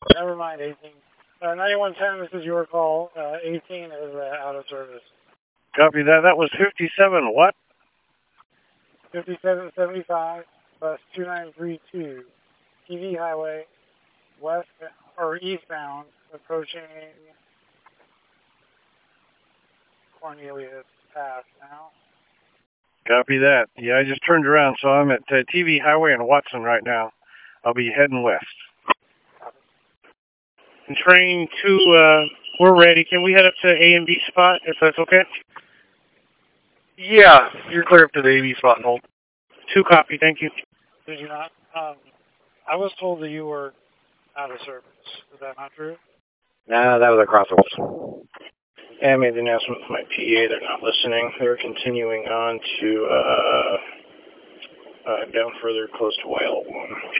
Never mind, 18. 9110, this is your call. 18 is out of service. Copy that. That was 57 what? 5775 bus 2932, TV Highway, west or eastbound, approaching Cornelius Pass now. Copy that. Yeah, I just turned around, so I'm at TV Highway in Watson right now. I'll be heading west. And train 2, we're ready. Can we head up to A and B spot, if that's okay? Yeah, you're clear up to the AB spot and hold. 2 copy, thank you. Did you not? I was told that you were out of service. Is that not true? Nah, that was across the woods. Yeah, I made the announcement with my PA. They're not listening. They're continuing on to down further close to Whale 1.